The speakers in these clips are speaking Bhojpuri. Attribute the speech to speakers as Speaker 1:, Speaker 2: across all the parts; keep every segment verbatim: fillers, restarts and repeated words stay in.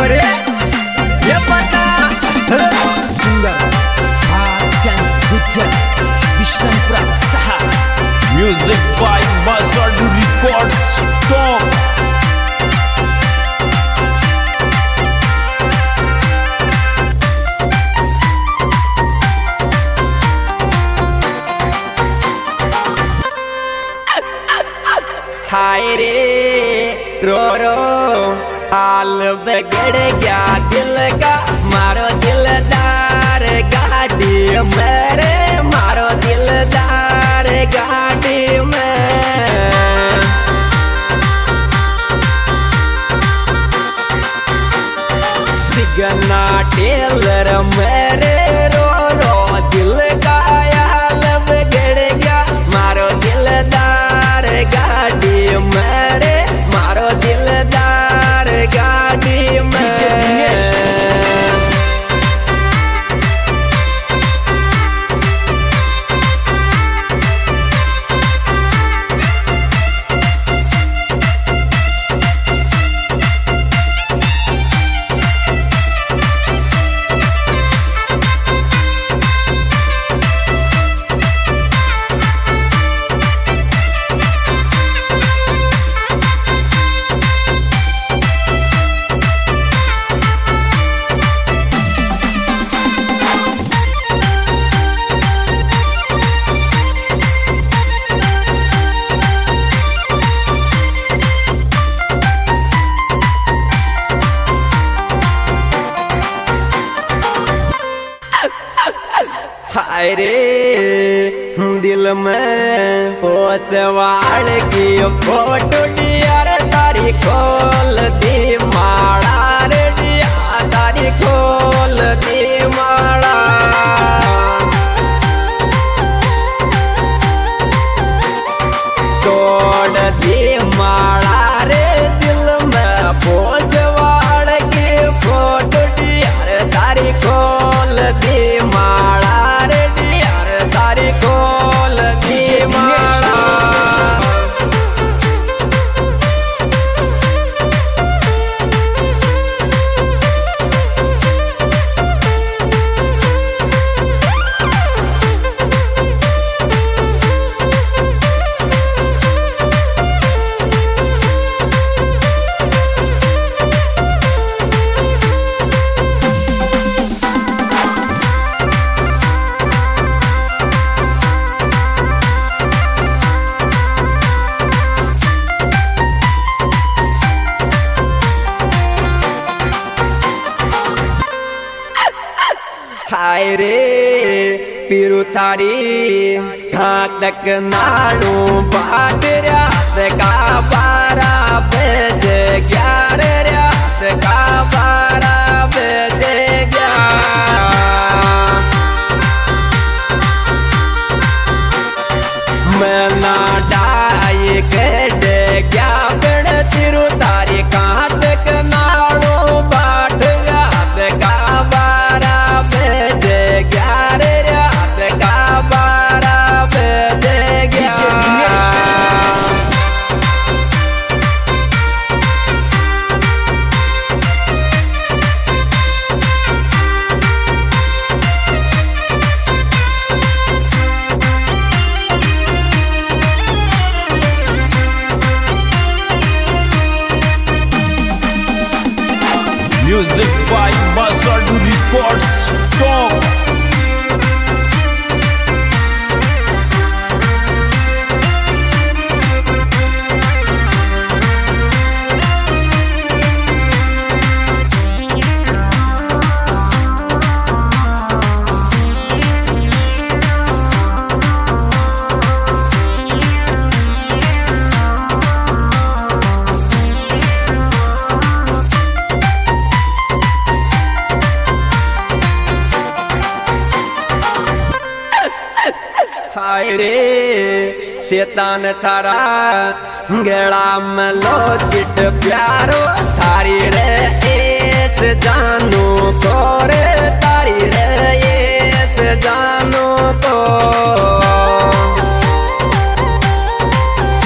Speaker 1: रे ये पता
Speaker 2: सिंगर भाचन गुजर बिशनपुरा सहा
Speaker 3: म्यूजिक बाय बासाडू रिकॉर्ड्स टॉप
Speaker 1: हाय रे रो रो हाल बिगड़ गया दिल का मारो दिलदार गाड़ी मेरे मारो दिलदार गाड़ी में सिगना टेलर मेरे रो रो दिल का हाल बिगड़ गया मारो दिलदार गाड़ी मेरे मारो दिलदार गाड़ी में हाय रे दिल में पोसवाड़ की फोटो डियार तारी खोल दी माड़ा रे डिया तारी खोल दी माड़ा तोड़ दी माड़ा रे दिल में पोसवाड़ की फोटो डियार तारी खोल दी माड़ा तारी खोल दी माड़ा हाय रे पिरु तारी तक नाड़ू बाट रात का बारह बजे ग्यारह रात का बारह बजे ग्यारह मैं ना डाई कर दे क्या बड़ तिरु तारी कहाँ तक नाड़ू बाट रात का बारह बजे ग्यारह रात का बारह बजे ग्यारह
Speaker 3: म्यूजिक बाय बासाडू रिकॉर्ड्स टॉप
Speaker 1: हाय रे शैतान तारा गला में लोकिट प्यारो थारी रे एस जानू को रे तारी रे एस जानू को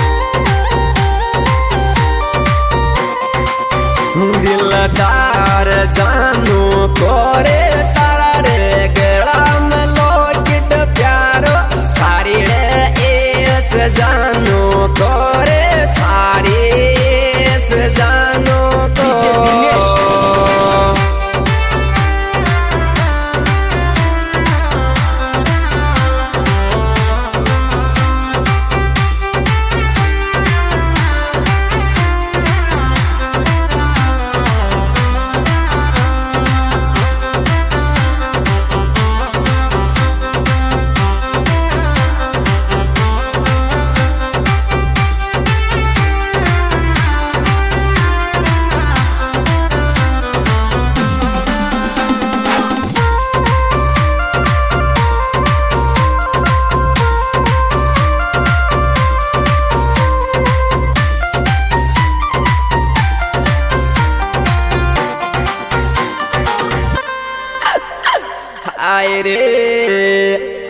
Speaker 1: दिलदार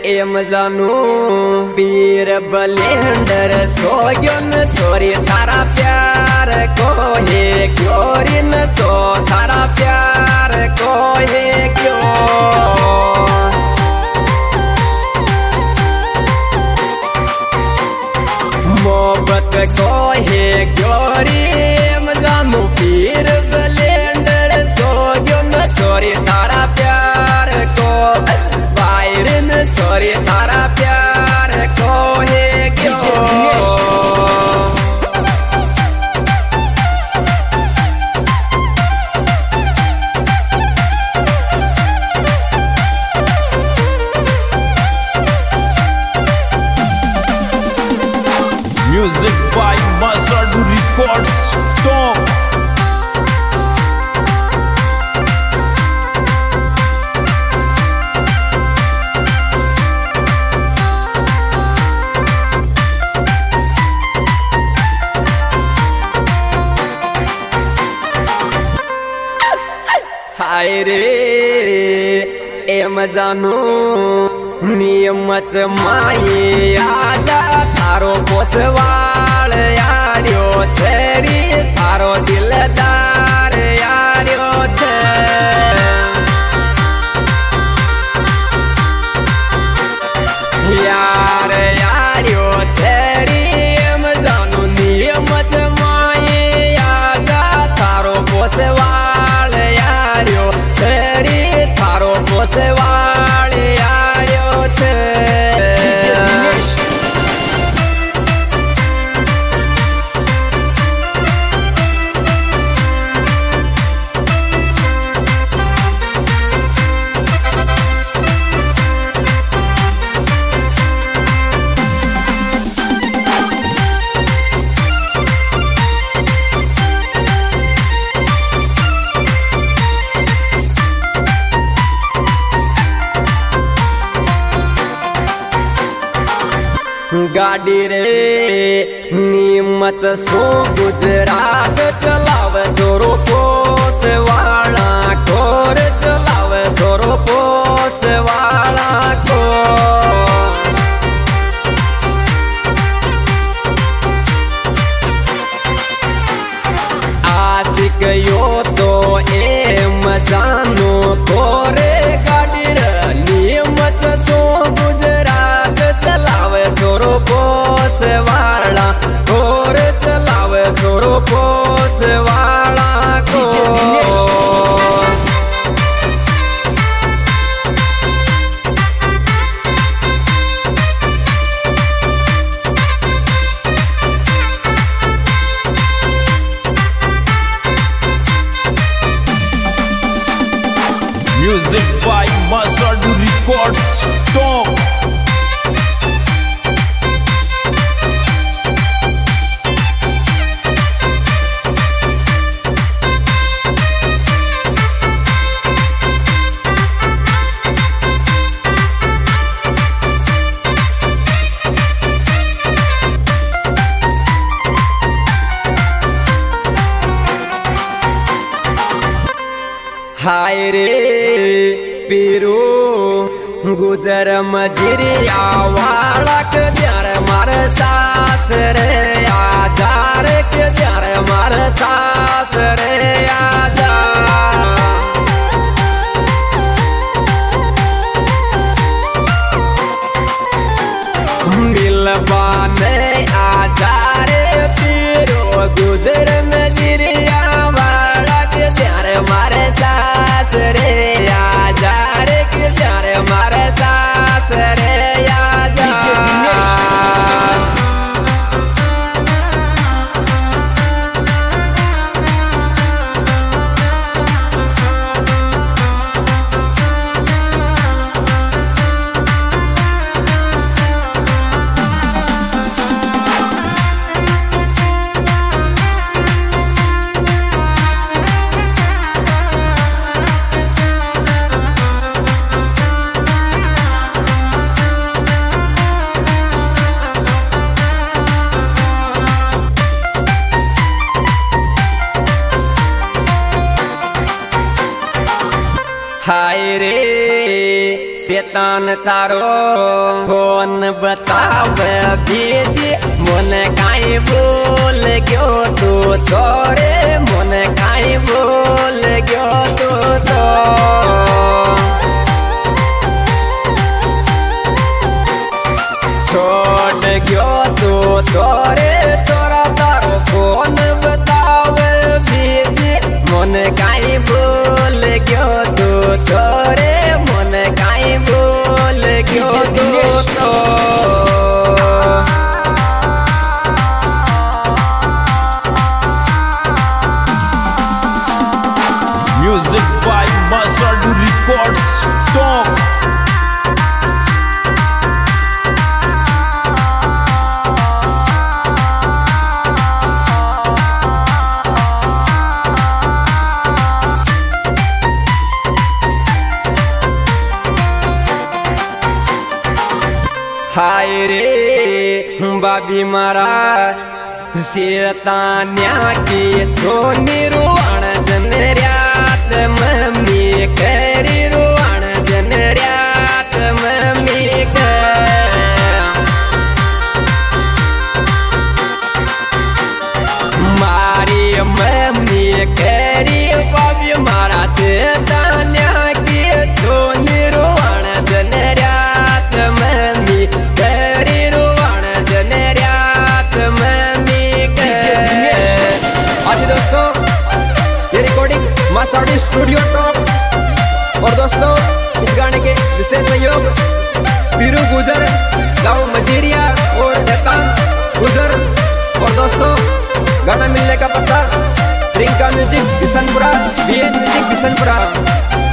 Speaker 1: एम जानू वीर बलेंडर सोयन सोरी तारा प्यार को है क्योरिन सो तारा प्यार को है क्यों मोहब्बत को है क्योरी एम जानू वीर बलेंडर सोयन सोरी तारा प्यार को बायरन सोरी तारा प्यार को है क्यों
Speaker 3: Music by Basadu Records Top.
Speaker 1: हाय रे एम जानू नियमच माये आजा थारो पोसवाळ यार्यो छेरी थारो दिलदार यार्यो छे यार यार्यो छेरी एम जानू नियमच माये आजा थारो पोसवाळ यार्यो छेरी थारो पोसवाळ यार्यो छे गाड़ी रे नीमत सो गुजरात चलाव जोरो पोस वाला कोर चलाव जोरो पोस वाला को आशिक यो तो एम जानो कोरे गाड़ी रे नीमत सो गुजरात चलाव जोरो पोस वाला कोर चलाव जोरो पोस वाला को
Speaker 3: Music by Basadu Records Top.
Speaker 1: हाय रे पीरू गुजर मजरिया वाला के द्यार मार सास रे आजार के द्यार मार सास रे आजा दिल बाने आजार पीरू गुजर मजरिया वाला के द्यार मार सास रे आजार के द्यार मार सास रे आजा शैतान तारो फोन बताव बीजी मन काई बोल गयो तू तोरे मन काई बोल गयो तू तो छोड़ गयो तू तोरे तोरा तारो फोन बताव बीजी मन काई बोल गयो तू तोरे मन काई बोल गयो तू तो
Speaker 3: Music by Masadu Records Talk.
Speaker 1: हाय रे बाबी मारा शैतान्या की थोनी रोण जन रात मम्मी करी रोण जन रात मम्मी मारी मम्मी करी बाबी मारा शैतान्या की थोनी रोण जन रात मम्मी करी रोण जन रात मम्मी आज दोस्तों ये रिकॉर्डिंग मासाडी स्टूडियो टॉप और दोस्तों इस गाने के विशेष सहयोग पीरू गुजर गांव मजीरिया और दत्तान गुजर और दोस्तों गाना मिलने का पता Rinka music Bishanpura B N music Bishanpura.